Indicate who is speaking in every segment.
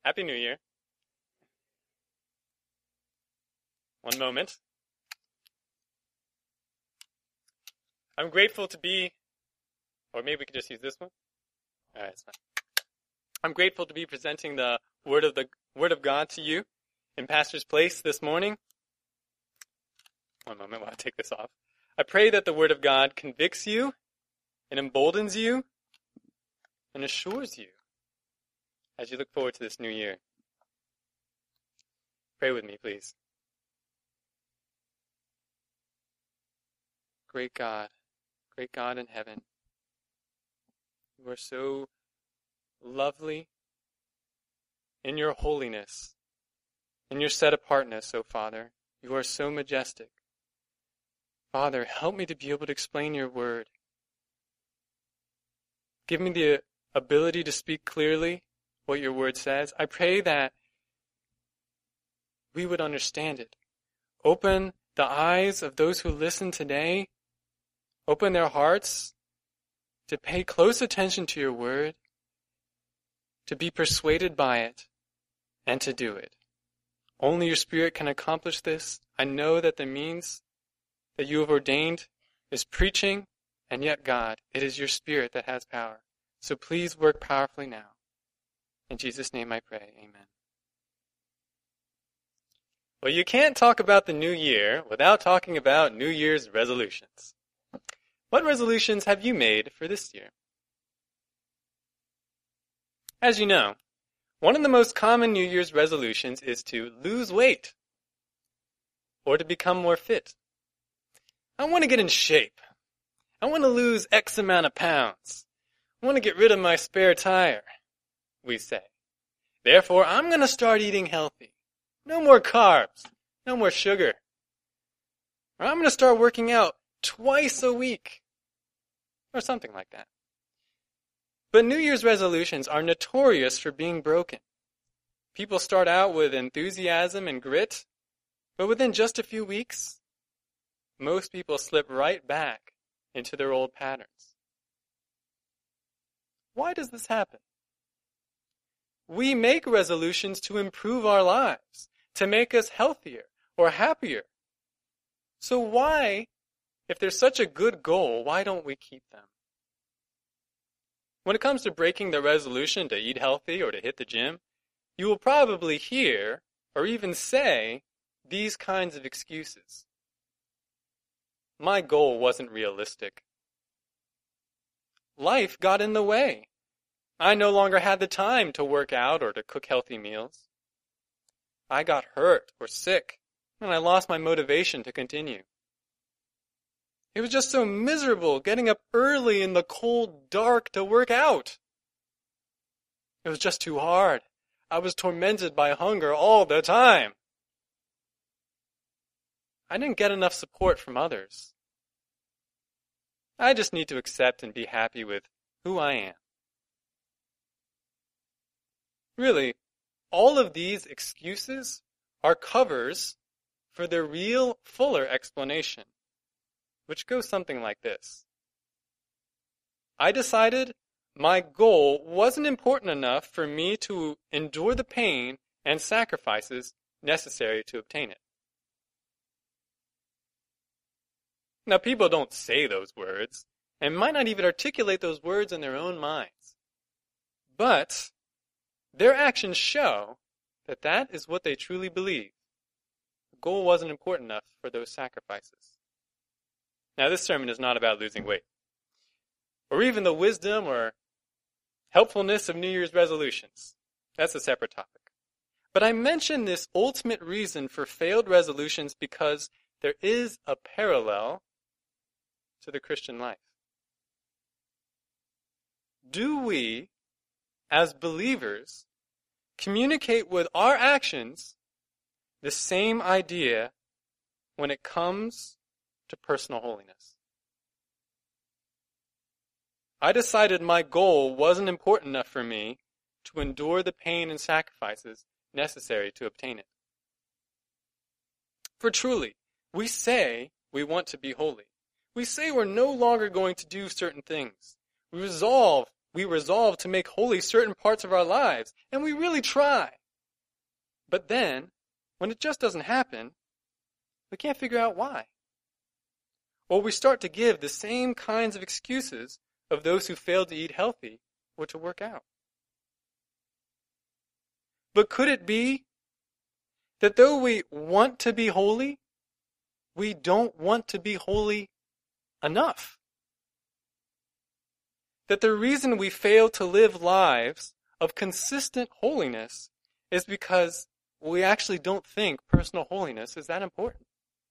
Speaker 1: Happy New Year. One moment. I'm grateful to be, or maybe we could just use this one. All right, it's fine. I'm grateful to be presenting the Word of God to you in Pastor's Place this morning. One moment while I take this off. I pray that the Word of God convicts you and emboldens you and assures you as you look forward to this new year. Pray with me, please. Great God in heaven, you are so lovely in your holiness, in your set-apartness, O Father. You are so majestic. Father, help me to be able to explain your word. Give me the ability to speak clearly what your word says. I pray that we would understand it. Open the eyes of those who listen today. Open their hearts to pay close attention to your word, to be persuaded by it, and to do it. Only your Spirit can accomplish this. I know that the means that you have ordained is preaching, and yet, God, it is your Spirit that has power. So please work powerfully now. In Jesus' name I pray, amen. Well, you can't talk about the new year without talking about New Year's resolutions. What resolutions have you made for this year? As you know, one of the most common New Year's resolutions is to lose weight or to become more fit. I want to get in shape. I want to lose X amount of pounds. I want to get rid of my spare tire, we say. Therefore, I'm going to start eating healthy. No more carbs. No more sugar. Or I'm going to start working out twice a week. Or something like that. But New Year's resolutions are notorious for being broken. People start out with enthusiasm and grit, but within just a few weeks, most people slip right back into their old patterns. Why does this happen? We make resolutions to improve our lives, to make us healthier or happier. So why, if there's such a good goal, why don't we keep them? When it comes to breaking the resolution to eat healthy or to hit the gym, you will probably hear or even say these kinds of excuses. My goal wasn't realistic. Life got in the way. I no longer had the time to work out or to cook healthy meals. I got hurt or sick, and I lost my motivation to continue. It was just so miserable getting up early in the cold dark to work out. It was just too hard. I was tormented by hunger all the time. I didn't get enough support from others. I just need to accept and be happy with who I am. Really, all of these excuses are covers for the real, fuller explanation, which goes something like this. I decided my goal wasn't important enough for me to endure the pain and sacrifices necessary to obtain it. Now, people don't say those words, and might not even articulate those words in their own minds. But their actions show that that is what they truly believe. The goal wasn't important enough for those sacrifices. Now, this sermon is not about losing weight, or even the wisdom or helpfulness of New Year's resolutions. That's a separate topic. But I mention this ultimate reason for failed resolutions because there is a parallel to the Christian life. Do we, as believers, communicate with our actions the same idea when it comes to personal holiness? I decided my goal wasn't important enough for me to endure the pain and sacrifices necessary to obtain it. For truly, we say we want to be holy. We say we're no longer going to do certain things. We resolve we resolve to make holy certain parts of our lives, and we really try. But then, when it just doesn't happen, we can't figure out why. Or we start to give the same kinds of excuses of those who failed to eat healthy or to work out. But could it be that though we want to be holy, we don't want to be holy enough? That the reason we fail to live lives of consistent holiness is because we actually don't think personal holiness is that important.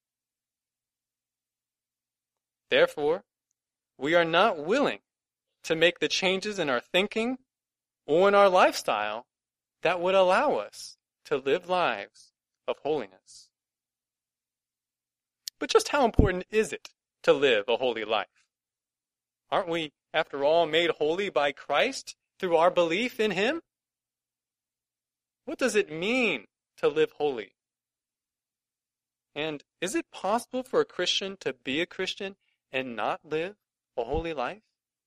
Speaker 1: Therefore, we are not willing to make the changes in our thinking or in our lifestyle that would allow us to live lives of holiness. But just how important is it to live a holy life? Aren't we, after all, made holy by Christ through our belief in Him? What does it mean to live holy? And is it possible for a Christian to be a Christian and not live a holy life?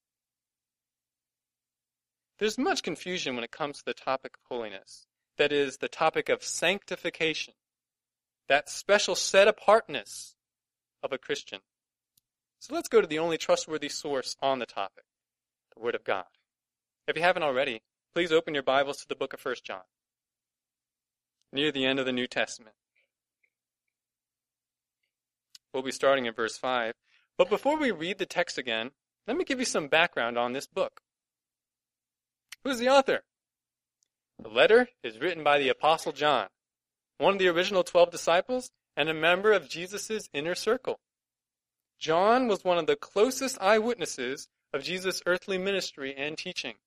Speaker 1: There's much confusion when it comes to the topic of holiness. That is, the topic of sanctification, that special set-apartness of a Christian. So let's go to the only trustworthy source on the topic, the Word of God. If you haven't already, please open your Bibles to the book of 1 John, near the end of the New Testament. We'll be starting in verse 5. But before we read the text again, let me give you some background on this book. Who's the author? The letter is written by the Apostle John, one of the original 12 disciples and a member of Jesus' inner circle. John was one of the closest eyewitnesses of Jesus' earthly ministry and teaching.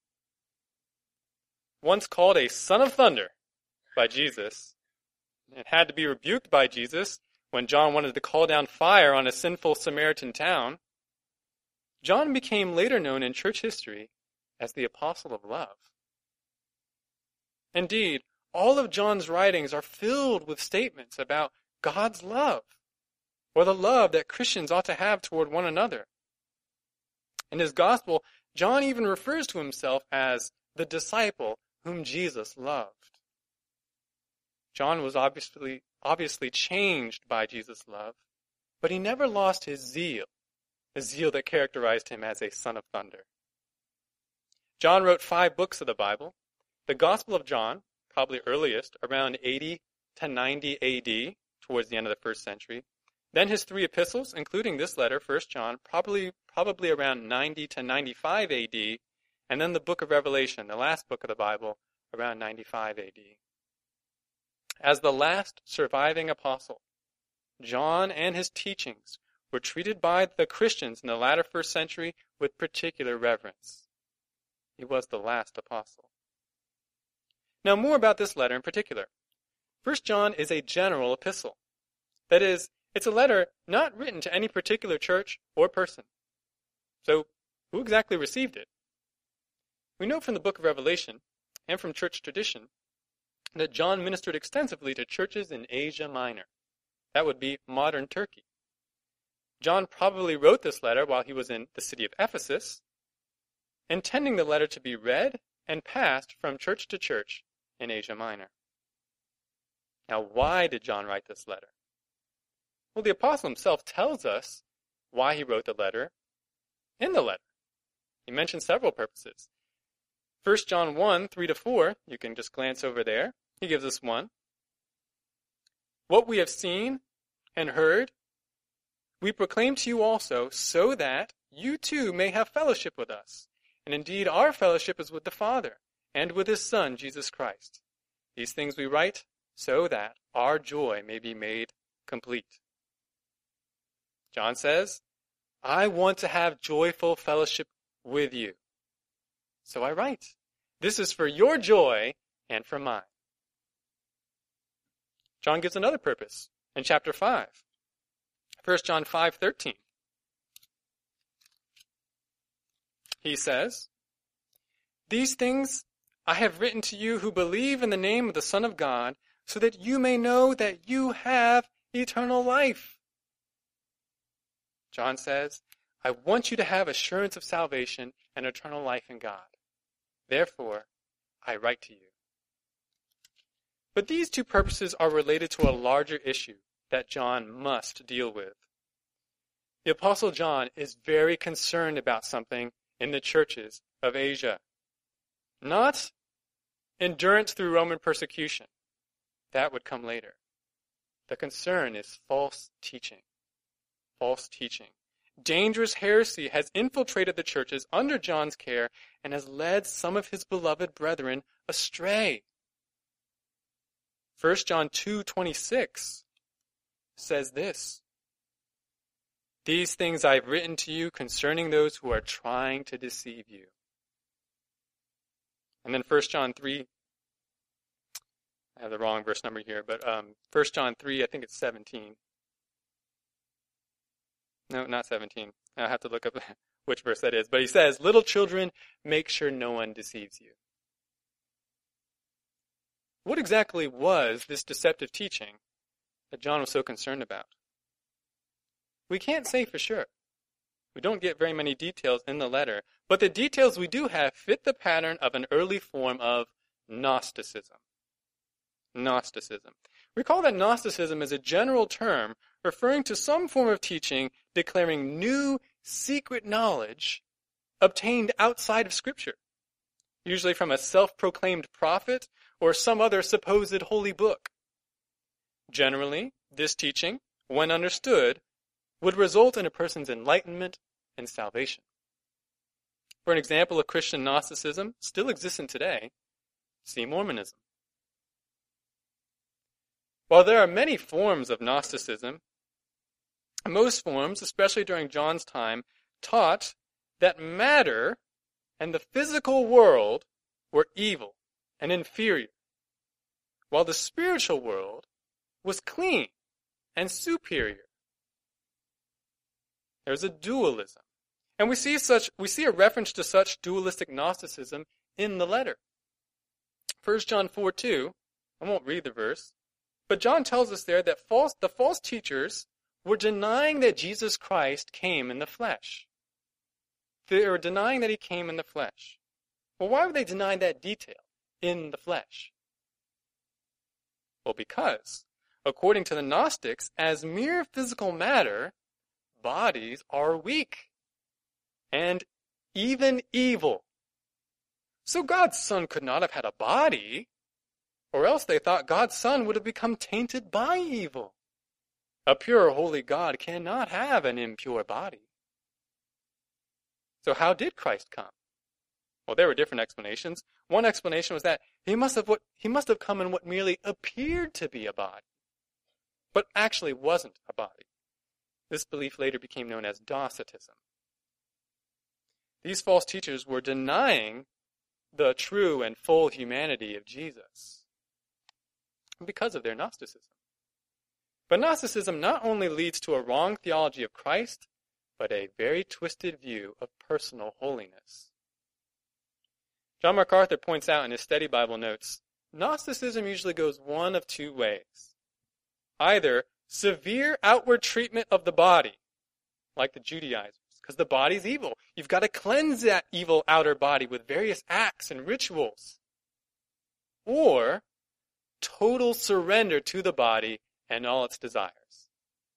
Speaker 1: Once called a son of thunder by Jesus, and had to be rebuked by Jesus when John wanted to call down fire on a sinful Samaritan town, John became later known in church history as the Apostle of Love. Indeed, all of John's writings are filled with statements about God's love, or the love that Christians ought to have toward one another. In his gospel, John even refers to himself as the disciple whom Jesus loved. John was obviously changed by Jesus' love, but he never lost his zeal, the zeal that characterized him as a son of thunder. John wrote 5 books of the Bible. The Gospel of John, probably earliest, around 80 to 90 AD, towards the end of the first century. Then his 3 epistles, including this letter, 1 John, probably around 90 to 95 AD, and then the book of Revelation, the last book of the Bible, around 95 AD. As the last surviving apostle, John and his teachings were treated by the Christians in the latter first century with particular reverence. He was the last apostle. Now, more about this letter in particular. 1 John is a general epistle. That is, it's a letter not written to any particular church or person. So, who exactly received it? We know from the book of Revelation and from church tradition that John ministered extensively to churches in Asia Minor. That would be modern Turkey. John probably wrote this letter while he was in the city of Ephesus, intending the letter to be read and passed from church to church in Asia Minor. Now, why did John write this letter? Well, the apostle himself tells us why he wrote the letter in the letter. He mentions several purposes. 1 John 1, 3-4, you can just glance over there. He gives us one. What we have seen and heard, we proclaim to you also, so that you too may have fellowship with us. And indeed, our fellowship is with the Father and with His Son, Jesus Christ. These things we write so that our joy may be made complete. John says, I want to have joyful fellowship with you. So I write. This is for your joy and for mine. John gives another purpose in chapter 5. 1 John 5:13. He says, These things I have written to you who believe in the name of the Son of God, so that you may know that you have eternal life. John says, I want you to have assurance of salvation and eternal life in God. Therefore, I write to you. But these two purposes are related to a larger issue that John must deal with. The Apostle John is very concerned about something in the churches of Asia. Not endurance through Roman persecution. That would come later. The concern is false teaching. False teaching. Dangerous heresy has infiltrated the churches under John's care and has led some of his beloved brethren astray. 1 John 2:26 says this, "These things I have written to you concerning those who are trying to deceive you." And then 1 John 3, I have the wrong verse number here, but 1 John 3, I think it's 17. No, not 17. I'll have to look up which verse that is. But he says, "Little children, make sure no one deceives you." What exactly was this deceptive teaching that John was so concerned about? We can't say for sure. We don't get very many details in the letter, but the details we do have fit the pattern of an early form of Gnosticism. Gnosticism. Recall that Gnosticism is a general term referring to some form of teaching declaring new secret knowledge obtained outside of Scripture, usually from a self-proclaimed prophet or some other supposed holy book. Generally, this teaching, when understood, would result in a person's enlightenment and salvation. For an example of Christian Gnosticism still existent today, see Mormonism. While there are many forms of Gnosticism, most forms, especially during John's time, taught that matter and the physical world were evil and inferior, while the spiritual world was clean and superior. There's a dualism. And we see a reference to such dualistic Gnosticism in the letter. 1 John 4:2, I won't read the verse, but John tells us there that the false teachers were denying that Jesus Christ came in the flesh. They were denying that he came in the flesh. Well, why would they deny that detail, in the flesh? Well, because, according to the Gnostics, as mere physical matter, bodies are weak and even evil. So God's Son could not have had a body, or else they thought God's Son would have become tainted by evil. A pure, holy God cannot have an impure body. So how did Christ come? Well, there were different explanations. One explanation was that he must have come in what merely appeared to be a body, but actually wasn't a body. This belief later became known as Docetism. These false teachers were denying the true and full humanity of Jesus because of their Gnosticism. But Gnosticism not only leads to a wrong theology of Christ, but a very twisted view of personal holiness. John MacArthur points out in his Study Bible notes, Gnosticism usually goes one of two ways. Either severe outward treatment of the body, like the Judaizers, because the body's evil. You've got to cleanse that evil outer body with various acts and rituals. Or total surrender to the body and all its desires.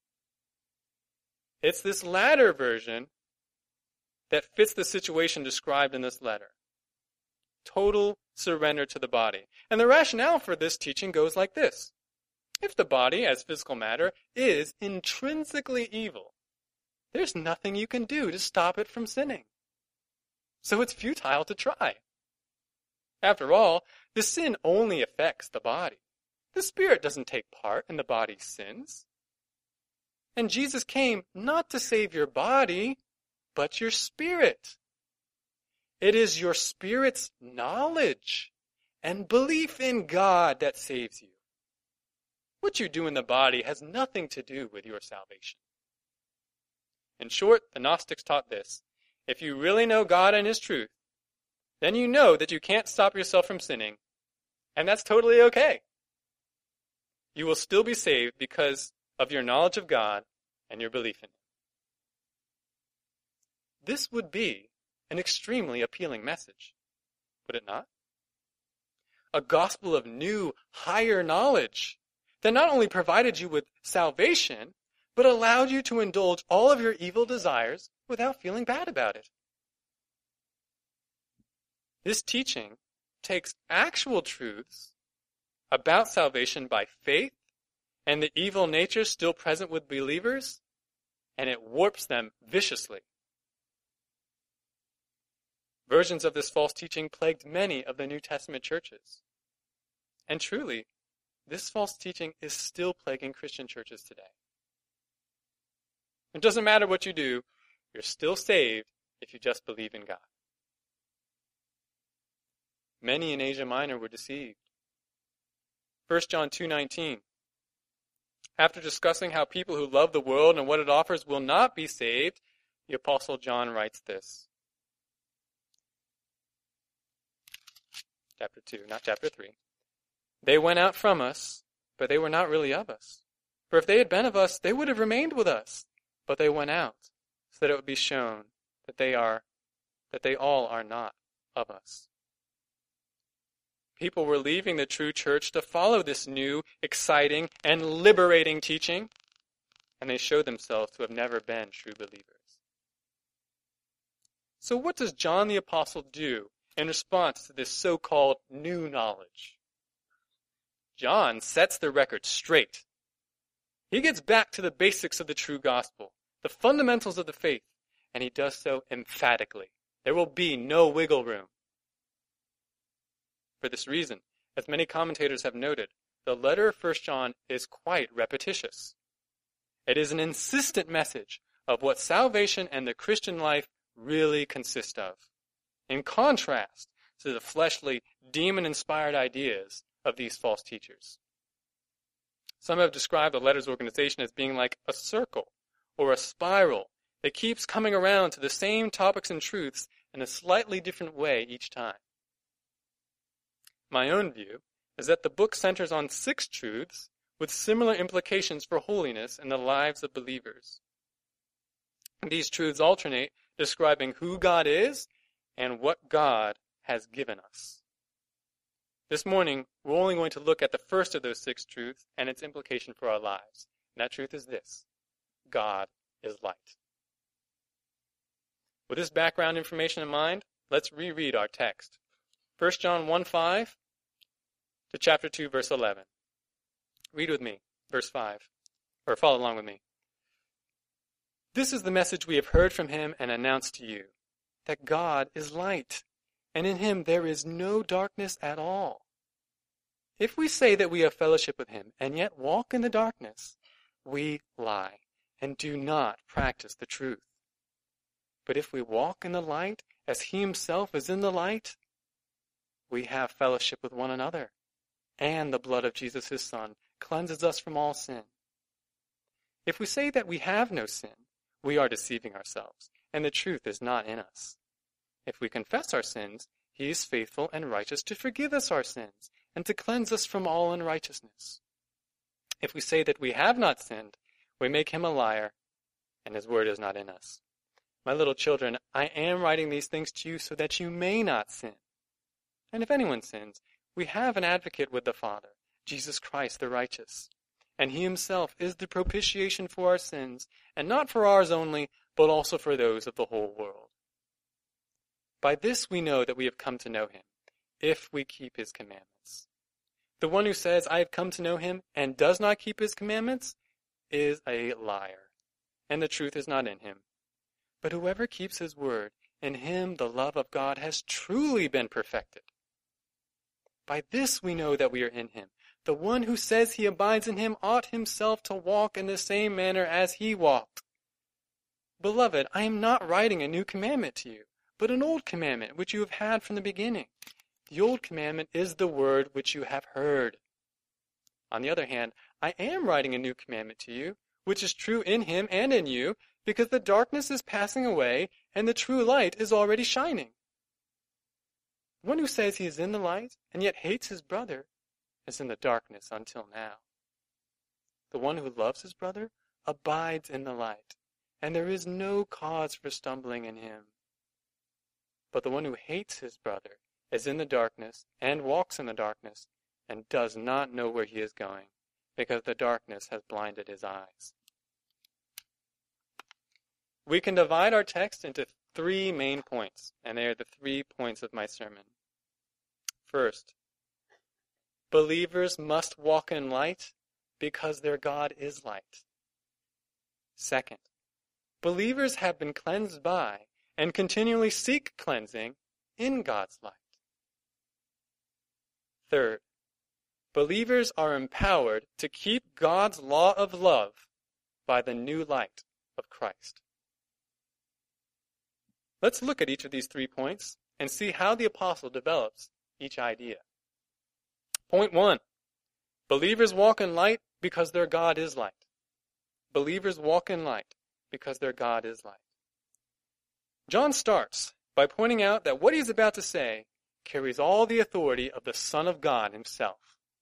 Speaker 1: It's this latter version that fits the situation described in this letter. Total surrender to the body. And the rationale for this teaching goes like this. If the body, as physical matter, is intrinsically evil, there's nothing you can do to stop it from sinning. So it's futile to try. After all, the sin only affects the body. The spirit doesn't take part in the body's sins. And Jesus came not to save your body, but your spirit. It is your spirit's knowledge and belief in God that saves you. What you do in the body has nothing to do with your salvation. In short, the Gnostics taught this. If you really know God and His truth, then you know that you can't stop yourself from sinning, and that's totally okay. You will still be saved because of your knowledge of God and your belief in Him. This would be an extremely appealing message, would it not? A gospel of new, higher knowledge that not only provided you with salvation, but allowed you to indulge all of your evil desires without feeling bad about it. This teaching takes actual truths about salvation by faith and the evil nature still present with believers, and it warps them viciously. Versions of this false teaching plagued many of the New Testament churches. And truly, this false teaching is still plaguing Christian churches today. It doesn't matter what you do, you're still saved if you just believe in God. Many in Asia Minor were deceived. 1 John 2:19. After discussing how people who love the world and what it offers will not be saved, the Apostle John writes this. Chapter 2, not chapter 3. They went out from us, but they were not really of us. For if they had been of us, they would have remained with us. But they went out, so that it would be shown that they all are not of us. People were leaving the true church to follow this new, exciting, and liberating teaching, and they showed themselves to have never been true believers. So what does John the Apostle do in response to this so-called new knowledge? John sets the record straight. He gets back to the basics of the true gospel, the fundamentals of the faith, and he does so emphatically. There will be no wiggle room. For this reason, as many commentators have noted, the letter of 1 John is quite repetitious. It is an insistent message of what salvation and the Christian life really consist of, in contrast to the fleshly, demon-inspired ideas of these false teachers. Some have described the letter's organization as being like a circle or a spiral that keeps coming around to the same topics and truths in a slightly different way each time. My own view is that the book centers on 6 truths with similar implications for holiness in the lives of believers. These truths alternate describing who God is and what God has given us. This morning, we're only going to look at the first of those 6 truths and its implication for our lives. And that truth is this: God is light. With this background information in mind, let's reread our text. 1 John 1:5 to chapter 2, verse 11. Read with me, verse 5, or follow along with me. This is the message we have heard from him and announced to you, that God is light, and in him there is no darkness at all. If we say that we have fellowship with him and yet walk in the darkness, we lie and do not practice the truth. But if we walk in the light as he himself is in the light, we have fellowship with one another, and the blood of Jesus his Son cleanses us from all sin. If we say that we have no sin, we are deceiving ourselves, and the truth is not in us. If we confess our sins, he is faithful and righteous to forgive us our sins and to cleanse us from all unrighteousness. If we say that we have not sinned, we make him a liar, and his word is not in us. My little children, I am writing these things to you so that you may not sin. And if anyone sins, we have an advocate with the Father, Jesus Christ the righteous. And he himself is the propitiation for our sins, and not for ours only, but also for those of the whole world. By this we know that we have come to know him, if we keep his commandments. The one who says, I have come to know him, and does not keep his commandments, is a liar, and the truth is not in him. But whoever keeps his word, in him the love of God has truly been perfected. By this we know that we are in him. The one who says he abides in him ought himself to walk in the same manner as he walked. Beloved, I am not writing a new commandment to you, but an old commandment which you have had from the beginning. The old commandment is the word which you have heard. On the other hand, I am writing a new commandment to you, which is true in him and in you, because the darkness is passing away and the true light is already shining. One who says he is in the light and yet hates his brother is in the darkness until now. The one who loves his brother abides in the light, and there is no cause for stumbling in him. But the one who hates his brother is in the darkness and walks in the darkness and does not know where he is going, because the darkness has blinded his eyes. We can divide our text into 3 main points, and they are the 3 points of my sermon. First, believers must walk in light because their God is light. Second, believers have been cleansed by and continually seek cleansing in God's light. Third, believers are empowered to keep God's law of love by the new light of Christ. Let's look at each of these 3 points and see how the apostle develops each idea. Point 1. Believers walk in light because their God is light. Believers walk in light because their God is light. John starts by pointing out that what he's about to say carries all the authority of the Son of God himself.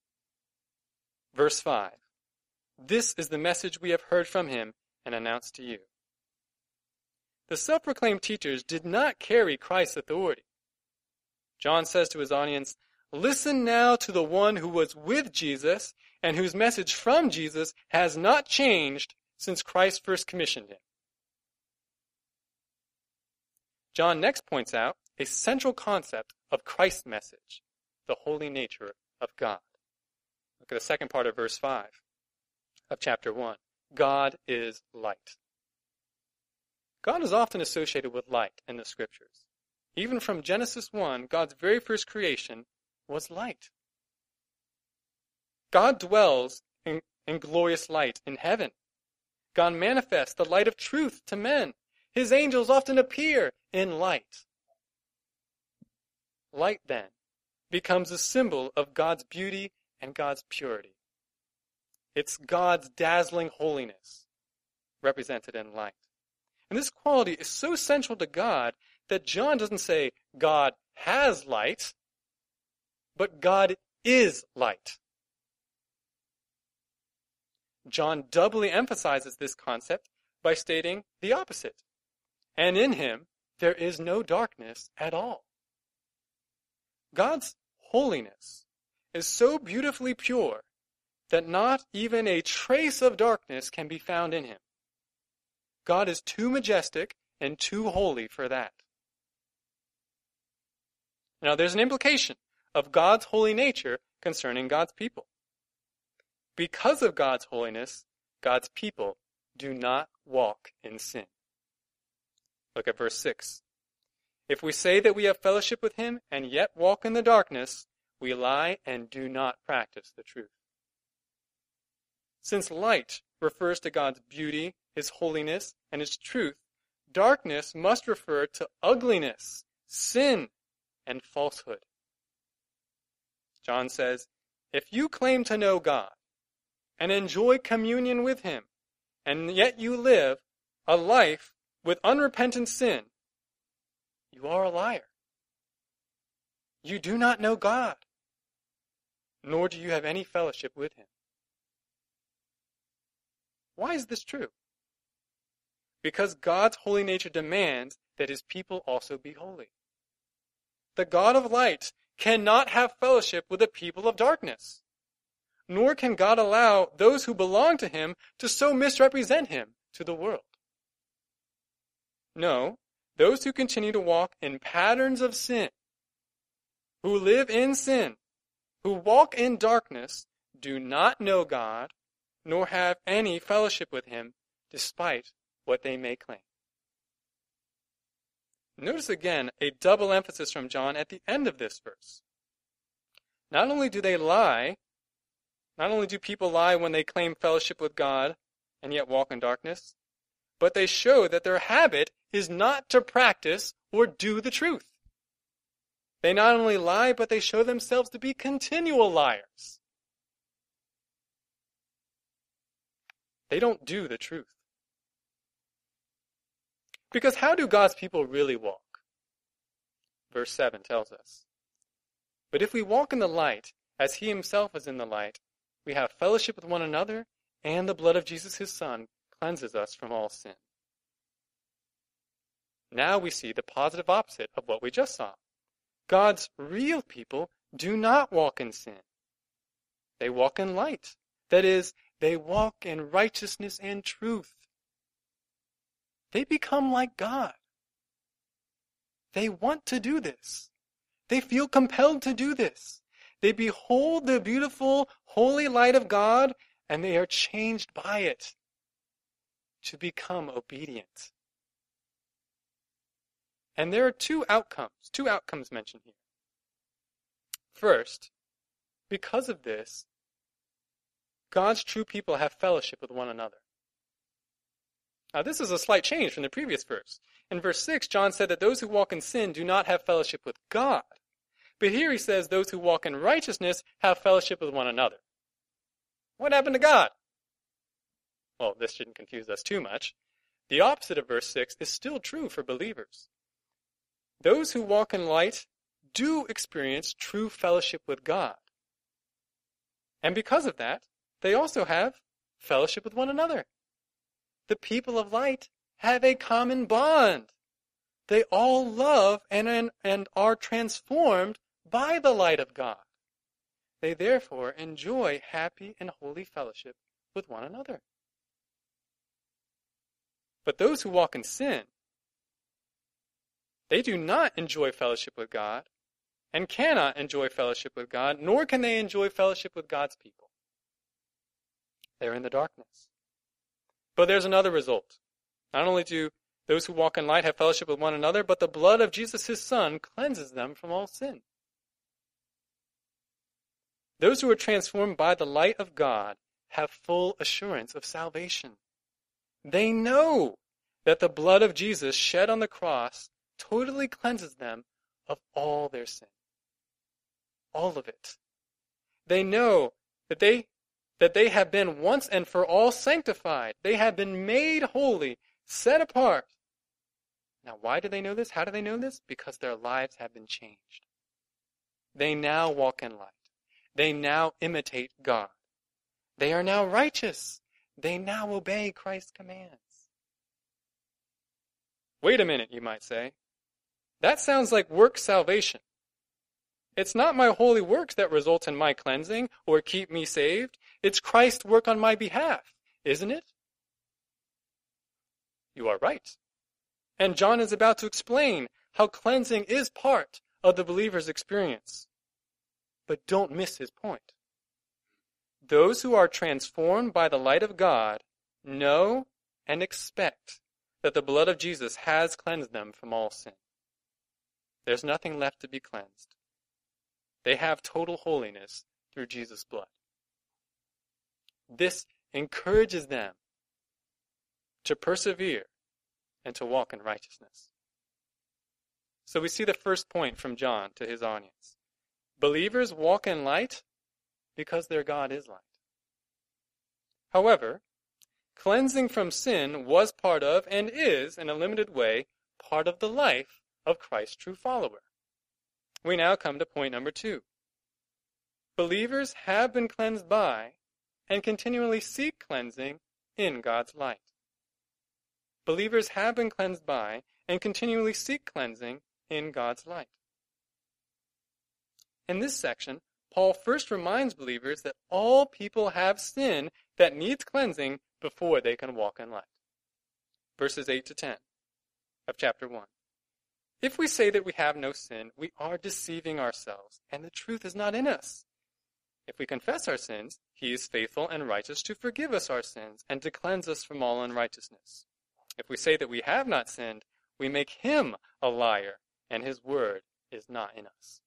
Speaker 1: Verse 5. This is the message we have heard from him and announced to you. The self-proclaimed teachers did not carry Christ's authority. John says to his audience, listen now to the one who was with Jesus and whose message from Jesus has not changed since Christ first commissioned him. John next points out a central concept of Christ's message, the holy nature of God. Look at the second part of verse 5 of chapter 1. God is light. God is often associated with light in the scriptures. Even from Genesis 1, God's very first creation was light. God dwells in glorious light in heaven. God manifests the light of truth to men. His angels often appear in light. Light, then, becomes a symbol of God's beauty and God's purity. It's God's dazzling holiness represented in light. And this quality is so central to God that John doesn't say God has light, but God is light. John doubly emphasizes this concept by stating the opposite. And in him there is no darkness at all. God's holiness is so beautifully pure that not even a trace of darkness can be found in him. God is too majestic and too holy for that. Now there's an implication of God's holy nature concerning God's people. Because of God's holiness, God's people do not walk in sin. Look at verse 6. If we say that we have fellowship with him and yet walk in the darkness, we lie and do not practice the truth. Since light refers to God's beauty, his holiness, and his truth, darkness must refer to ugliness, sin, and falsehood. John says, if you claim to know God and enjoy communion with him, and yet you live a life with unrepentant sin, you are a liar. You do not know God, nor do you have any fellowship with him. Why is this true? Because God's holy nature demands that his people also be holy. The God of light cannot have fellowship with the people of darkness, nor can God allow those who belong to him to so misrepresent him to the world. No, those who continue to walk in patterns of sin, who live in sin, who walk in darkness, do not know God, nor have any fellowship with him, despite what they may claim. Notice again a double emphasis from John at the end of this verse. Not only do they lie, not only do people lie when they claim fellowship with God and yet walk in darkness, but they show that their habit is not to practice or do the truth. They not only lie, but they show themselves to be continual liars. They don't do the truth. Because how do God's people really walk? Verse 7 tells us, but if we walk in the light, as he himself is in the light, we have fellowship with one another, and the blood of Jesus his Son cleanses us from all sin. Now we see the positive opposite of what we just saw. God's real people do not walk in sin. They walk in light. That is, they walk in righteousness and truth. They become like God. They want to do this. They feel compelled to do this. They behold the beautiful, holy light of God, and they are changed by it to become obedient. And there are two outcomes mentioned here. First, because of this, God's true people have fellowship with one another. Now, this is a slight change from the previous verse. In verse 6, John said that those who walk in sin do not have fellowship with God. But here he says those who walk in righteousness have fellowship with one another. What happened to God? Well, this shouldn't confuse us too much. The opposite of verse 6 is still true for believers. Those who walk in light do experience true fellowship with God. And because of that, they also have fellowship with one another. The people of light have a common bond. They all love and are transformed by the light of God. They therefore enjoy happy and holy fellowship with one another. But those who walk in sin, they do not enjoy fellowship with God and cannot enjoy fellowship with God, nor can they enjoy fellowship with God's people. They're in the darkness. But there's another result. Not only do those who walk in light have fellowship with one another, but the blood of Jesus, his Son, cleanses them from all sin. Those who are transformed by the light of God have full assurance of salvation. They know that the blood of Jesus shed on the cross totally cleanses them of all their sin. All of it. They know that they have been once and for all sanctified. They have been made holy, set apart. Now, why do they know this? How do they know this? Because their lives have been changed. They now walk in light. They now imitate God. They are now righteous. They now obey Christ's commands. Wait a minute, you might say. That sounds like work salvation. It's not my holy works that result in my cleansing or keep me saved. It's Christ's work on my behalf, isn't it? You are right. And John is about to explain how cleansing is part of the believer's experience. But don't miss his point. Those who are transformed by the light of God know and expect that the blood of Jesus has cleansed them from all sin. There's nothing left to be cleansed. They have total holiness through Jesus' blood. This encourages them to persevere and to walk in righteousness. So we see the first point from John to his audience. Believers walk in light because their God is light. However, cleansing from sin was part of, and is, in a limited way, part of the life of Christ's true follower. We now come to point number 2. Believers have been cleansed by and continually seek cleansing in God's light. Believers have been cleansed by and continually seek cleansing in God's light. In this section, Paul first reminds believers that all people have sin that needs cleansing before they can walk in light. Verses 8 to 10 of chapter 1. If we say that we have no sin, we are deceiving ourselves, and the truth is not in us. If we confess our sins, he is faithful and righteous to forgive us our sins and to cleanse us from all unrighteousness. If we say that we have not sinned, we make him a liar, and his word is not in us.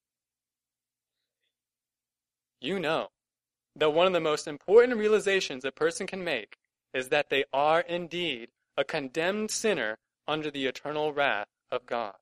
Speaker 1: You know that one of the most important realizations a person can make is that they are indeed a condemned sinner under the eternal wrath of God.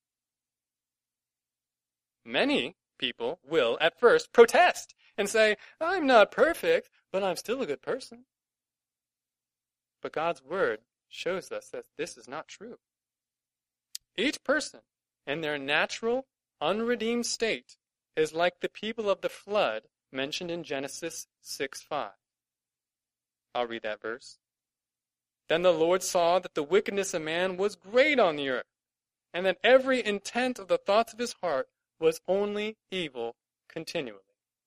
Speaker 1: Many people will at first protest and say, I'm not perfect, but I'm still a good person. But God's word shows us that this is not true. Each person in their natural, unredeemed state is like the people of the flood mentioned in Genesis 6:5. I'll read that verse. Then the Lord saw that the wickedness of man was great on the earth, and that every intent of the thoughts of his heart was only evil continually.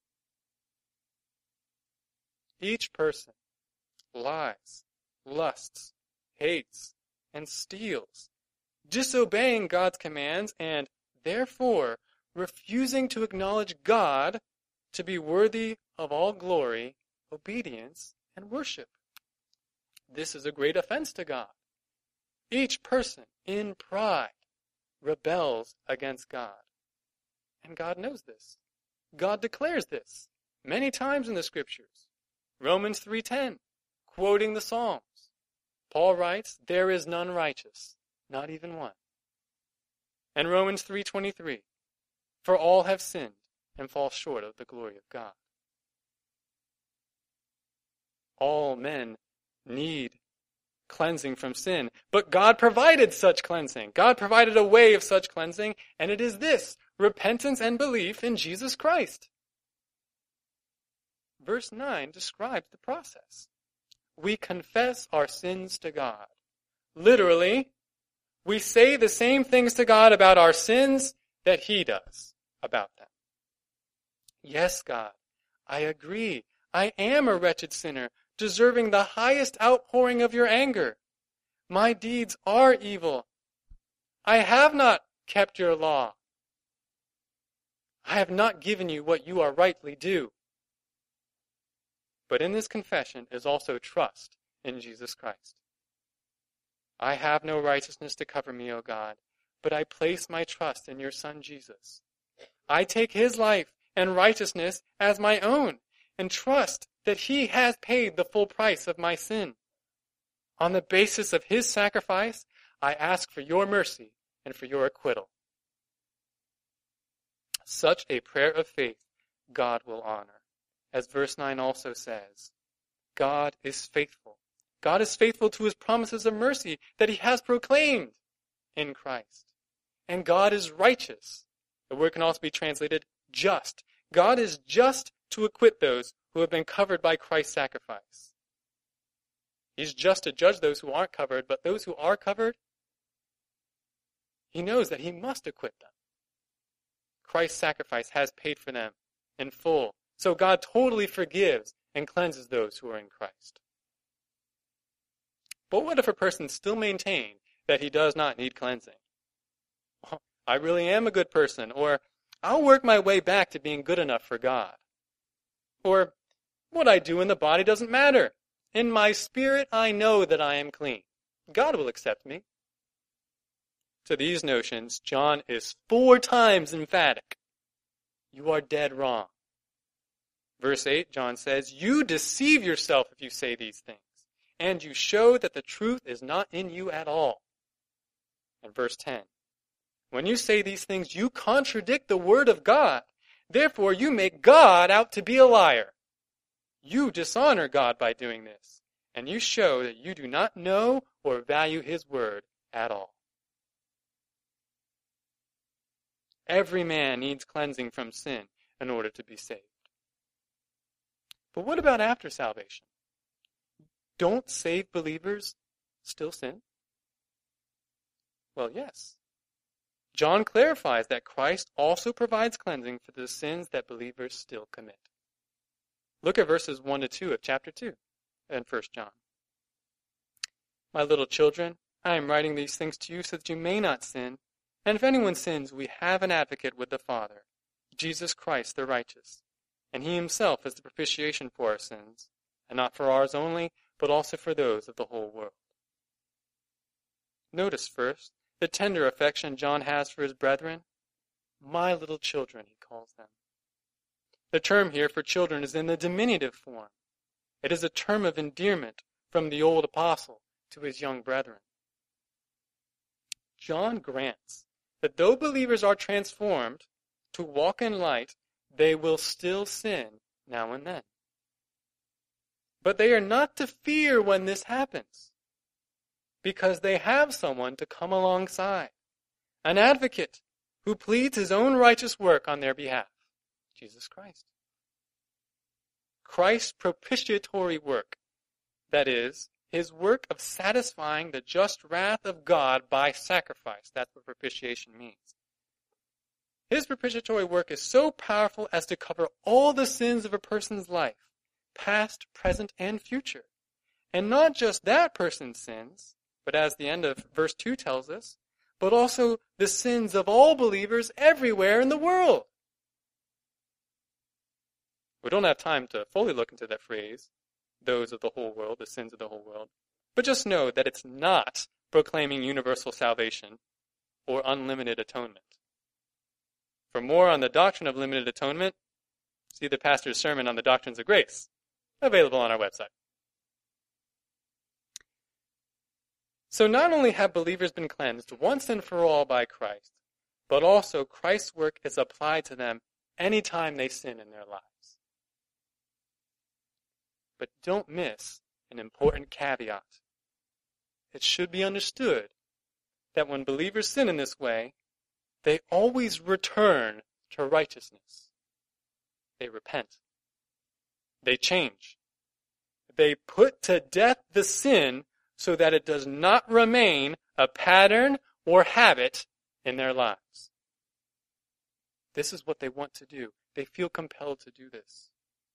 Speaker 1: Each person lies, lusts, hates, and steals, disobeying God's commands and, therefore, refusing to acknowledge God to be worthy of all glory, obedience, and worship. This is a great offense to God. Each person, in pride, rebels against God. And God knows this. God declares this many times in the Scriptures. Romans 3:10, quoting the Psalms. Paul writes, "There is none righteous, not even one." And Romans 3:23, "For all have sinned and fall short of the glory of God." All men need cleansing from sin, but God provided such cleansing. God provided a way of such cleansing, and it is this: repentance and belief in Jesus Christ. Verse 9 describes the process. We confess our sins to God. Literally, we say the same things to God about our sins that He does about them. Yes, God, I agree. I am a wretched sinner, deserving the highest outpouring of your anger. My deeds are evil. I have not kept your law. I have not given you what you are rightly due. But in this confession is also trust in Jesus Christ. I have no righteousness to cover me, O God, but I place my trust in your Son Jesus. I take his life and righteousness as my own and trust that he has paid the full price of my sin. On the basis of his sacrifice, I ask for your mercy and for your acquittal. Such a prayer of faith God will honor. As verse 9 also says, God is faithful. God is faithful to his promises of mercy that he has proclaimed in Christ. And God is righteous. The word can also be translated just. God is just to acquit those who have been covered by Christ's sacrifice. He's just to judge those who aren't covered, but those who are covered, he knows that he must acquit them. Christ's sacrifice has paid for them in full. So God totally forgives and cleanses those who are in Christ. But what if a person still maintained that he does not need cleansing? Well, I really am a good person, or I'll work my way back to being good enough for God. Or what I do in the body doesn't matter. In my spirit, I know that I am clean. God will accept me. To these notions, John is 4 times emphatic. You are dead wrong. Verse 8, John says, you deceive yourself if you say these things, and you show that the truth is not in you at all. And verse 10, when you say these things, you contradict the word of God. Therefore, you make God out to be a liar. You dishonor God by doing this, and you show that you do not know or value his word at all. Every man needs cleansing from sin in order to be saved. But what about after salvation? Don't saved believers still sin? Well, yes. John clarifies that Christ also provides cleansing for the sins that believers still commit. Look at verses 1 to 2 of chapter 2 in 1 John. My little children, I am writing these things to you so that you may not sin. And if anyone sins, we have an advocate with the Father, Jesus Christ the righteous. And he himself is the propitiation for our sins, and not for ours only, but also for those of the whole world. Notice first the tender affection John has for his brethren. My little children, he calls them. The term here for children is in the diminutive form. It is a term of endearment from the old apostle to his young brethren. John grants that though believers are transformed to walk in light, they will still sin now and then. But they are not to fear when this happens, because they have someone to come alongside, an advocate who pleads his own righteous work on their behalf, Jesus Christ. Christ's propitiatory work, that is, his work of satisfying the just wrath of God by sacrifice. That's what propitiation means. His propitiatory work is so powerful as to cover all the sins of a person's life, past, present, and future. And not just that person's sins, but as the end of verse 2 tells us, but also the sins of all believers everywhere in the world. We don't have time to fully look into that phrase, those of the whole world, the sins of the whole world. But just know that it's not proclaiming universal salvation or unlimited atonement. For more on the doctrine of limited atonement, see the pastor's sermon on the doctrines of grace, available on our website. So not only have believers been cleansed once and for all by Christ, but also Christ's work is applied to them anytime they sin in their lives. But don't miss an important caveat. It should be understood that when believers sin in this way, they always return to righteousness. They repent. They change. They put to death the sin so that it does not remain a pattern or habit in their lives. This is what they want to do. They feel compelled to do this.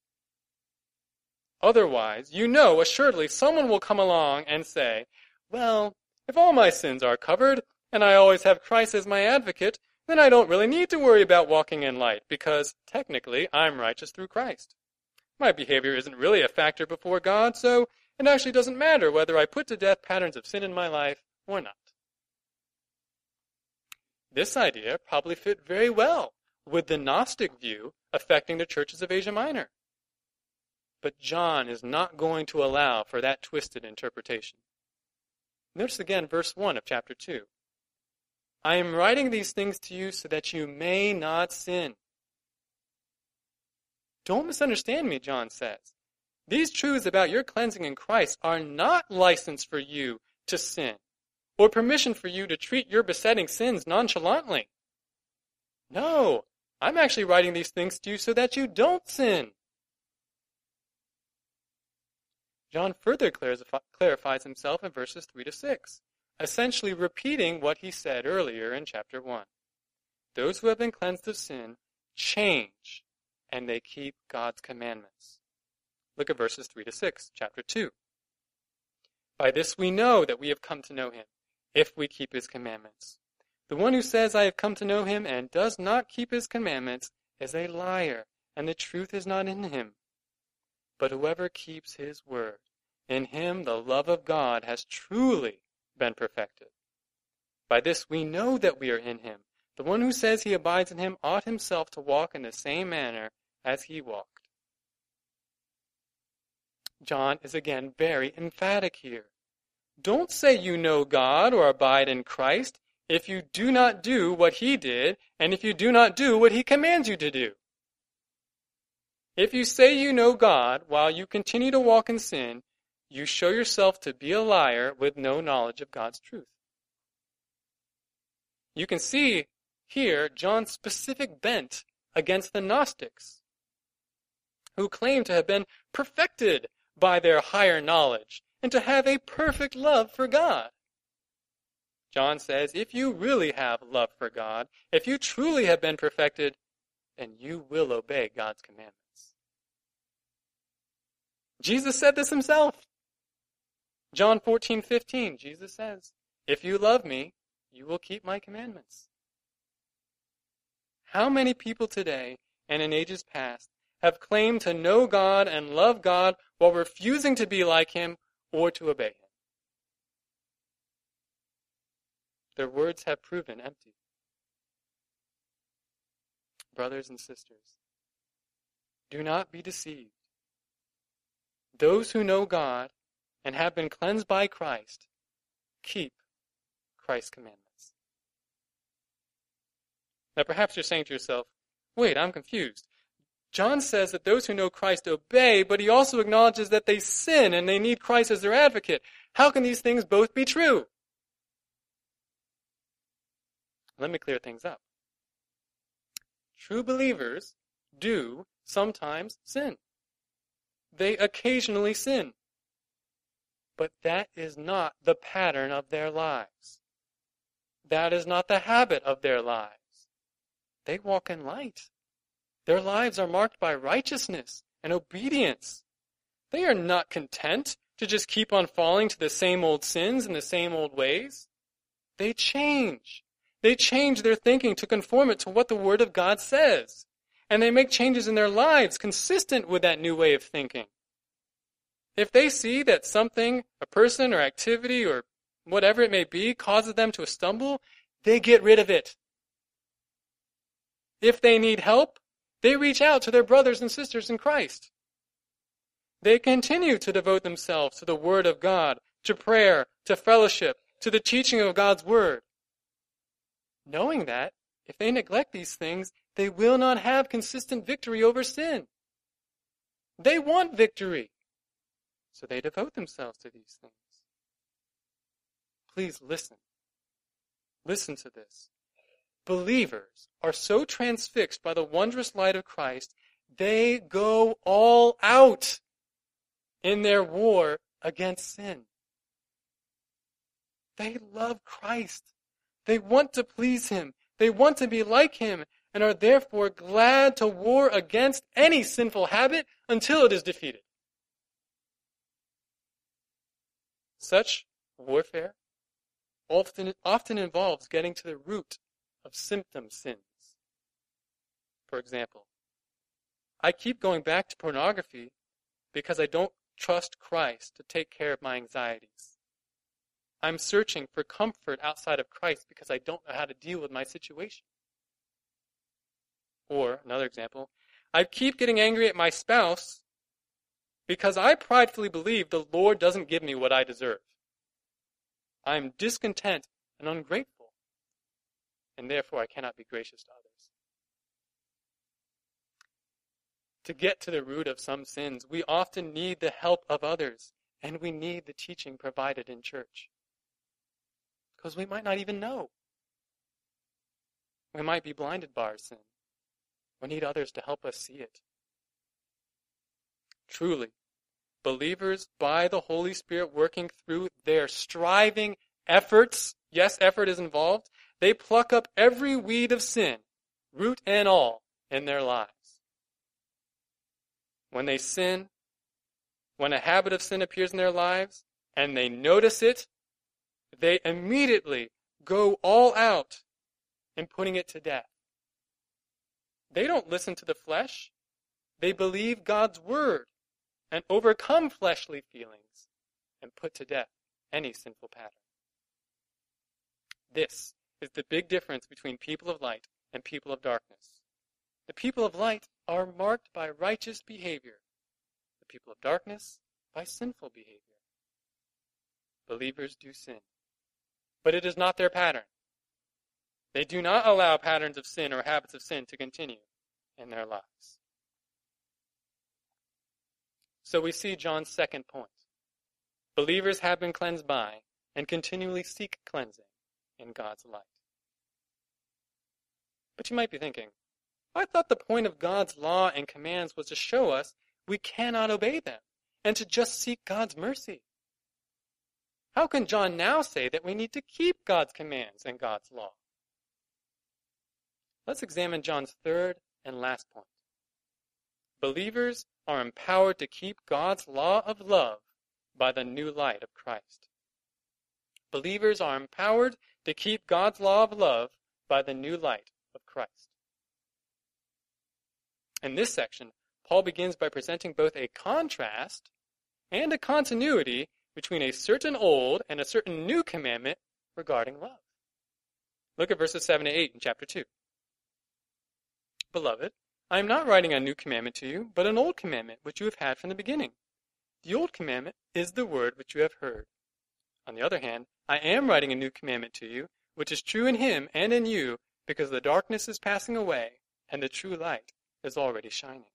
Speaker 1: Otherwise, assuredly, someone will come along and say, well, if all my sins are covered, and I always have Christ as my advocate, then I don't really need to worry about walking in light, because technically I'm righteous through Christ. My behavior isn't really a factor before God, so it actually doesn't matter whether I put to death patterns of sin in my life or not. This idea probably fit very well with the Gnostic view affecting the churches of Asia Minor. But John is not going to allow for that twisted interpretation. Notice again verse 1 of chapter 2. I am writing these things to you so that you may not sin. Don't misunderstand me, John says. These truths about your cleansing in Christ are not license for you to sin, or permission for you to treat your besetting sins nonchalantly. No, I'm actually writing these things to you so that you don't sin. John further clarifies himself in verses 3 to 6, essentially repeating what he said earlier in chapter 1. Those who have been cleansed of sin change, and they keep God's commandments. Look at verses 3 to 6, chapter 2. By this we know that we have come to know him, if we keep his commandments. The one who says, I have come to know him, and does not keep his commandments, is a liar, and the truth is not in him. But whoever keeps his word, in him the love of God has truly been perfected. By this we know that we are in him. The one who says he abides in him ought himself to walk in the same manner as he walked. John is again very emphatic here. Don't say you know God or abide in Christ if you do not do what he did and if you do not do what he commands you to do. If you say you know God while you continue to walk in sin, you show yourself to be a liar with no knowledge of God's truth. You can see here John's specific bent against the Gnostics, who claim to have been perfected by their higher knowledge and to have a perfect love for God. John says, if you really have love for God, if you truly have been perfected, then you will obey God's commandments. Jesus said this himself. John 14:15, Jesus says, if you love me, you will keep my commandments. How many people today and in ages past have claimed to know God and love God while refusing to be like him or to obey him? Their words have proven empty. Brothers and sisters, do not be deceived. Those who know God and have been cleansed by Christ keep Christ's commandments. Now perhaps you're saying to yourself, wait, I'm confused. John says that those who know Christ obey, but he also acknowledges that they sin and they need Christ as their advocate. How can these things both be true? Let me clear things up. True believers do sometimes sin. They occasionally sin. But that is not the pattern of their lives. That is not the habit of their lives. they walk in light. Their lives are marked by righteousness and obedience. They are not content to just keep on falling to the same old sins and the same old ways. They change. They change their thinking to conform it to what the Word of God says. And they make changes in their lives consistent with that new way of thinking. If they see that something, a person or activity or whatever it may be, causes them to stumble, they get rid of it. If they need help, they reach out to their brothers and sisters in Christ. They continue to devote themselves to the Word of God, to prayer, to fellowship, to the teaching of God's Word, knowing that if they neglect these things, they will not have consistent victory over sin. They want victory, so they devote themselves to these things. Please listen. Listen to this. Believers are so transfixed by the wondrous light of Christ, they go all out in their war against sin. They love Christ. They want to please Him. They want to be like Him and are therefore glad to war against any sinful habit until it is defeated. Such warfare often involves getting to the root of symptom sins. For example, I keep going back to pornography because I don't trust Christ to take care of my anxieties. I'm searching for comfort outside of Christ because I don't know how to deal with my situation. Or, another example, I keep getting angry at my spouse because I pridefully believe the Lord doesn't give me what I deserve. I'm discontent and ungrateful, and therefore I cannot be gracious to others. To get to the root of some sins, we often need the help of others, and we need the teaching provided in church. Because we might not even know. We might be blinded by our sin. We need others to help us see it. Truly, believers, by the Holy Spirit working through their striving efforts, yes, effort is involved, they pluck up every weed of sin, root and all, in their lives. When they sin, when a habit of sin appears in their lives, and they notice it, they immediately go all out in putting it to death. They don't listen to the flesh. They believe God's word and overcome fleshly feelings and put to death any sinful pattern. This is the big difference between people of light and people of darkness. The people of light are marked by righteous behavior. The people of darkness by sinful behavior. Believers do sin, but it is not their pattern. They do not allow patterns of sin or habits of sin to continue in their lives. So we see John's second point. Believers have been cleansed by and continually seek cleansing in God's light. But you might be thinking, I thought the point of God's law and commands was to show us we cannot obey them and to just seek God's mercy. How can John now say that we need to keep God's commands and God's law? Let's examine John's third and last point. Believers are empowered to keep God's law of love by the new light of Christ. Believers are empowered to keep God's law of love by the new light of Christ. In this section, Paul begins by presenting both a contrast and a continuity between a certain old and a certain new commandment regarding love. Look at verses 7 to 8 in chapter 2. Beloved, I am not writing a new commandment to you, but an old commandment which you have had from the beginning. The old commandment is the word which you have heard. On the other hand, I am writing a new commandment to you, which is true in him and in you, because the darkness is passing away and the true light is already shining.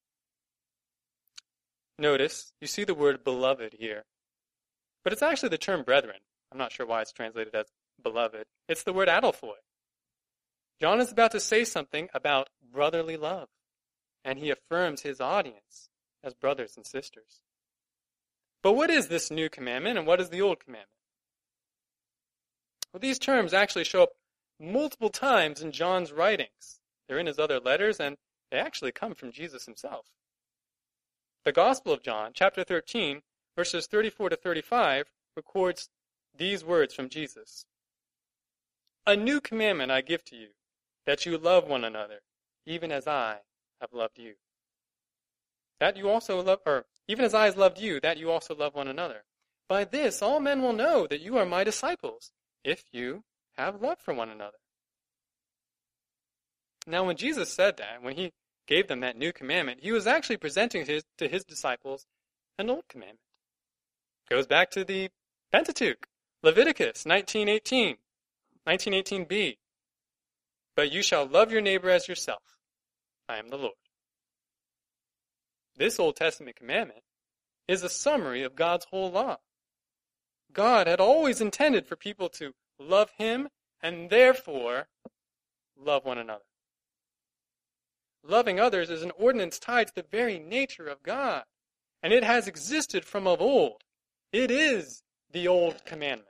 Speaker 1: Notice, you see the word beloved here. But it's actually the term brethren. I'm not sure why it's translated as beloved. It's the word adelphoi. John is about to say something about brotherly love, and he affirms his audience as brothers and sisters. But what is this new commandment and what is the old commandment? Well, these terms actually show up multiple times in John's writings. They're in his other letters, and they actually come from Jesus himself. The Gospel of John, chapter 13, verses 34 to 35, records these words from Jesus. A new commandment I give to you, that you love one another, even as I have loved you. That you also love, or even as I have loved you, that you also love one another. By this all men will know that you are my disciples, if you have love for one another. Now when Jesus said that, when he gave them that new commandment, he was actually presenting to his disciples an old commandment. It goes back to the Pentateuch, Leviticus 19:18b. But you shall love your neighbor as yourself. I am the Lord. This Old Testament commandment is a summary of God's whole law. God had always intended for people to love him and therefore love one another. Loving others is an ordinance tied to the very nature of God, and it has existed from of old. It is the old commandment.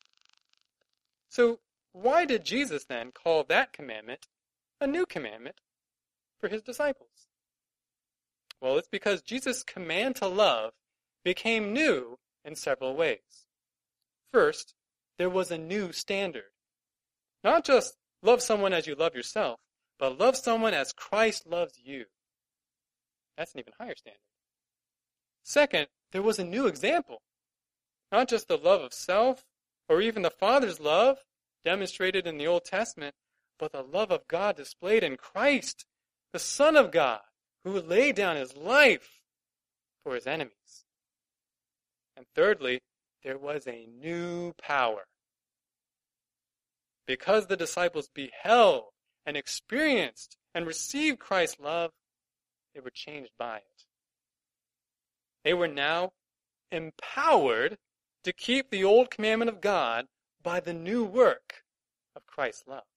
Speaker 1: So why did Jesus then call that commandment a new commandment for his disciples? Well, it's because Jesus' command to love became new in several ways. First, there was a new standard. Not just love someone as you love yourself, but love someone as Christ loves you. That's an even higher standard. Second, there was a new example. Not just the love of self, or even the Father's love demonstrated in the Old Testament, but the love of God displayed in Christ, the Son of God, who laid down his life for his enemies. And thirdly, there was a new power. Because the disciples beheld and experienced and received Christ's love, they were changed by it. They were now empowered to keep the old commandment of God by the new work of Christ's love.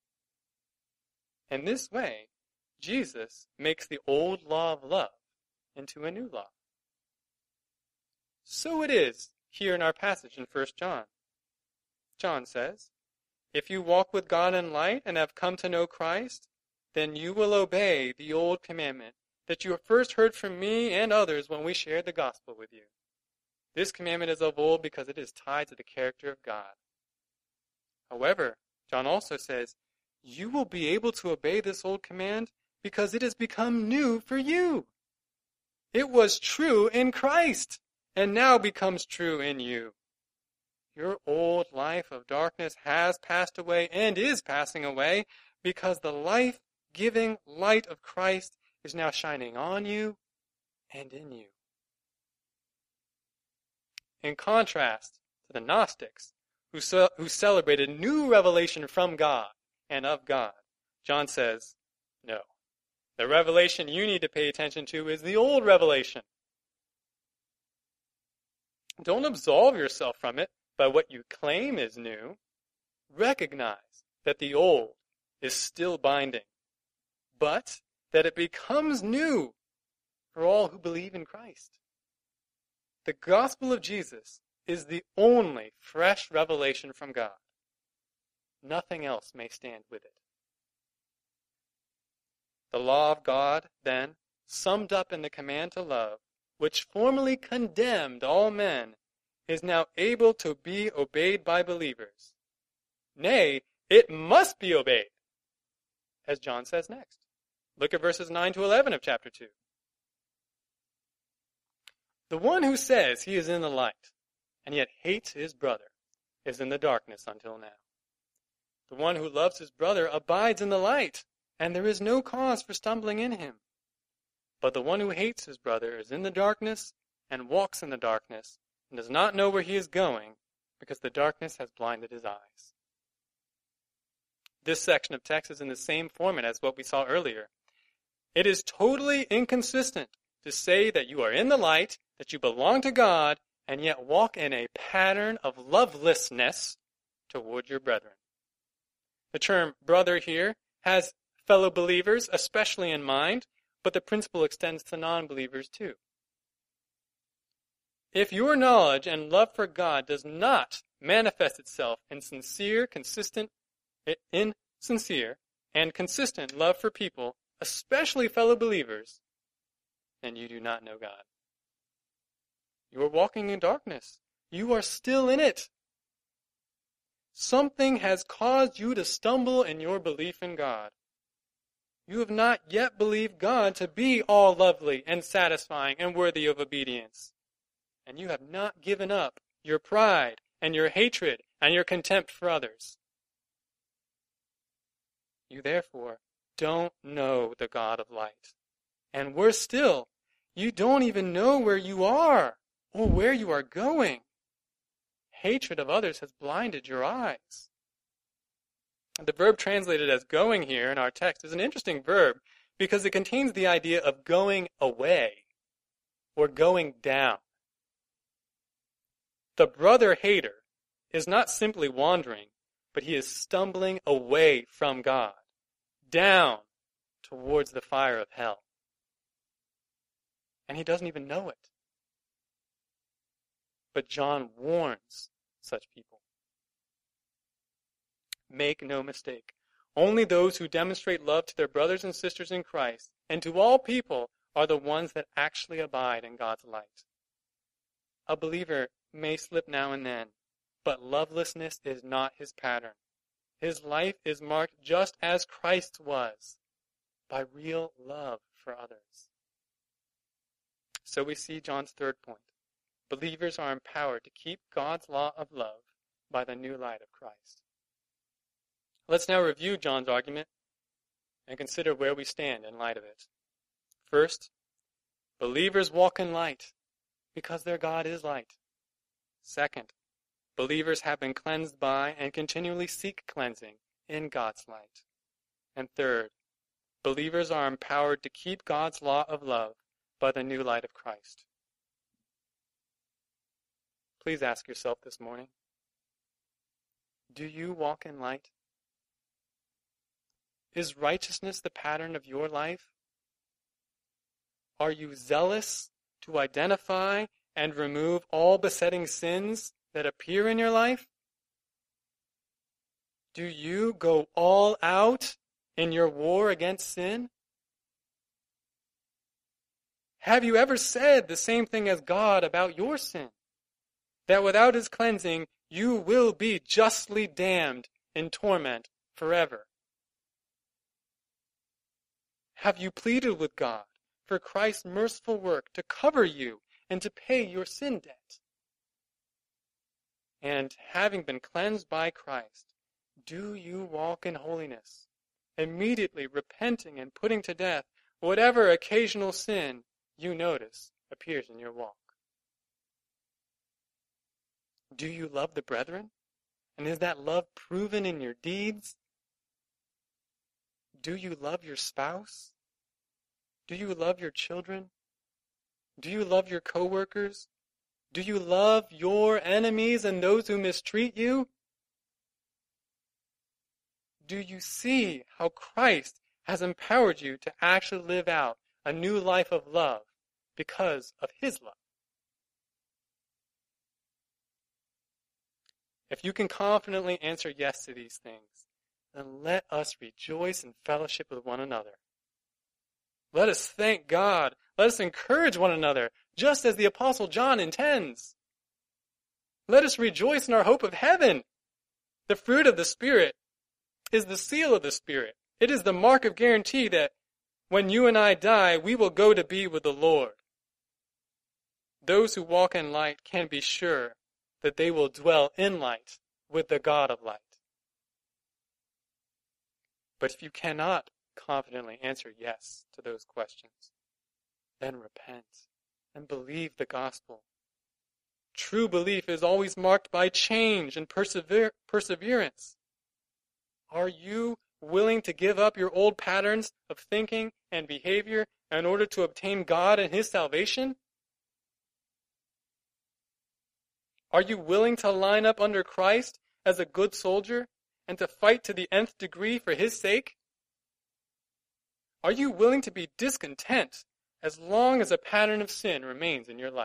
Speaker 1: In this way, Jesus makes the old law of love into a new law. So it is here in our passage in 1 John. John says, if you walk with God in light and have come to know Christ, then you will obey the old commandment that you first heard from me and others when we shared the gospel with you. This commandment is of old because it is tied to the character of God. However, John also says, you will be able to obey this old command because it has become new for you. It was true in Christ and now becomes true in you. Your old life of darkness has passed away and is passing away because the life-giving light of Christ is now shining on you and in you. In contrast to the Gnostics, who celebrated new revelation from God and of God, John says, no. The revelation you need to pay attention to is the old revelation. Don't absolve yourself from it by what you claim is new. Recognize that the old is still binding, but that it becomes new for all who believe in Christ. The gospel of Jesus is the only fresh revelation from God. Nothing else may stand with it. The law of God, then, summed up in the command to love, which formerly condemned all men, is now able to be obeyed by believers. Nay, it must be obeyed, as John says next. Look at verses 9 to 11 of chapter 2. The one who says he is in the light, and yet hates his brother, is in the darkness until now. The one who loves his brother abides in the light, and there is no cause for stumbling in him. But the one who hates his brother is in the darkness, and walks in the darkness, and does not know where he is going, because the darkness has blinded his eyes. This section of text is in the same format as what we saw earlier. It is totally inconsistent to say that you are in the light, that you belong to God, and yet walk in a pattern of lovelessness toward your brethren. The term brother here has fellow believers especially in mind, but the principle extends to non-believers too. If your knowledge and love for God does not manifest itself in sincere, and consistent love for people, especially fellow believers, then you do not know God. You are walking in darkness. You are still in it. Something has caused you to stumble in your belief in God. You have not yet believed God to be all lovely and satisfying and worthy of obedience. And you have not given up your pride and your hatred and your contempt for others. You therefore don't know the God of light. And worse still, you don't even know where you are or where you are going. Hatred of others has blinded your eyes. The verb translated as going here in our text is an interesting verb because it contains the idea of going away or going down. The brother hater is not simply wandering, but he is stumbling away from God, down towards the fire of hell. And he doesn't even know it. But John warns such people. Make no mistake. Only those who demonstrate love to their brothers and sisters in Christ and to all people are the ones that actually abide in God's light. A believer may slip now and then, but lovelessness is not his pattern. His life is marked just as Christ's was, by real love for others. So we see John's third point. Believers are empowered to keep God's law of love by the new light of Christ. Let's now review John's argument and consider where we stand in light of it. First, believers walk in light because their God is light. Second, believers have been cleansed by and continually seek cleansing in God's light. And third, believers are empowered to keep God's law of love by the new light of Christ. Please ask yourself this morning, do you walk in light? Is righteousness the pattern of your life? Are you zealous to identify and remove all besetting sins that appear in your life? Do you go all out in your war against sin? Have you ever said the same thing as God about your sin? That without his cleansing, you will be justly damned in torment forever. Have you pleaded with God for Christ's merciful work to cover you and to pay your sin debt? And having been cleansed by Christ, do you walk in holiness, immediately repenting and putting to death whatever occasional sin you notice appears in your walk? Do you love the brethren? And is that love proven in your deeds? Do you love your spouse? Do you love your children? Do you love your co-workers? Do you love your enemies and those who mistreat you? Do you see how Christ has empowered you to actually live out a new life of love because of his love? If you can confidently answer yes to these things, then let us rejoice in fellowship with one another. Let us thank God. Let us encourage one another, just as the Apostle John intends. Let us rejoice in our hope of heaven. The fruit of the Spirit is the seal of the Spirit. It is the mark of guarantee that when you and I die, we will go to be with the Lord. Those who walk in light can be sure that they will dwell in light with the God of light. But if you cannot confidently answer yes to those questions, then repent and believe the gospel. True belief is always marked by change and perseverance. Are you willing to give up your old patterns of thinking and behavior in order to obtain God and his salvation? Are you willing to line up under Christ as a good soldier and to fight to the nth degree for his sake? Are you willing to be discontent as long as a pattern of sin remains in your life?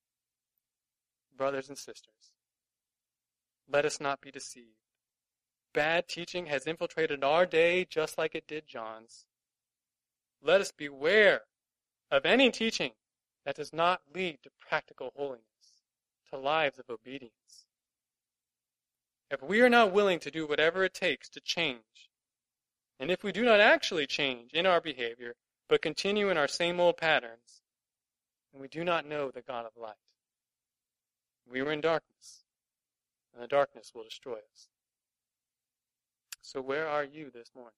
Speaker 1: Brothers and sisters, let us not be deceived. bad teaching has infiltrated our day just like it did John's. Let us beware of any teaching that does not lead to practical holiness, to lives of obedience. If we are not willing to do whatever it takes to change, and if we do not actually change in our behavior, but continue in our same old patterns, then we do not know the God of light. We were in darkness, and the darkness will destroy us. So where are you this morning?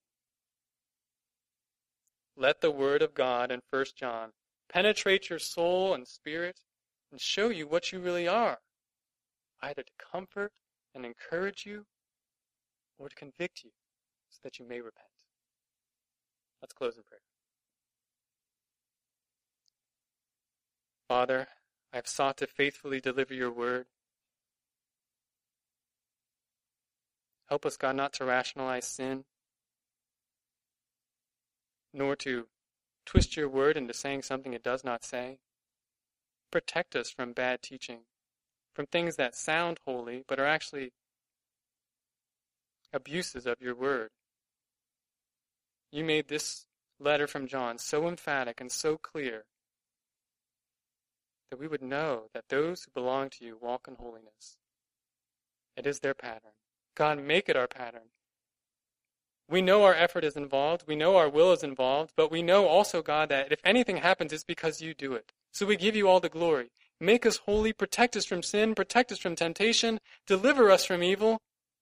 Speaker 1: Let the word of God in 1 John penetrate your soul and spirit and show you what you really are, either to comfort and encourage you or to convict you so that you may repent. Let's close in prayer. Father, I have sought to faithfully deliver your word. Help us, God, not to rationalize sin, nor to twist your word into saying something it does not say. Protect us from bad teaching, from things that sound holy but are actually abuses of your word. You made this letter from John so emphatic and so clear that we would know that those who belong to you walk in holiness. It is their pattern. God, make it our pattern. We know our effort is involved. We know our will is involved. But we know also, God, that if anything happens, it's because you do it. So we give you all the glory. Make us holy. Protect us from sin. Protect us from temptation. Deliver us from evil.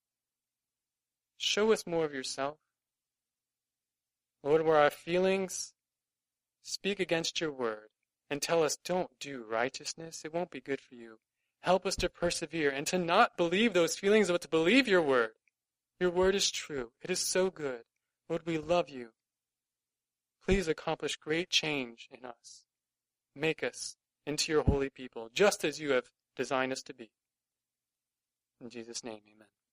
Speaker 1: Show us more of yourself. Lord, where our feelings speak against your word and tell us, don't do righteousness, it won't be good for you. Help us to persevere and to not believe those feelings, but to believe your word. Your word is true. It is so good. Lord, we love you. Please accomplish great change in us. Make us into your holy people, just as you have designed us to be. In Jesus' name, amen.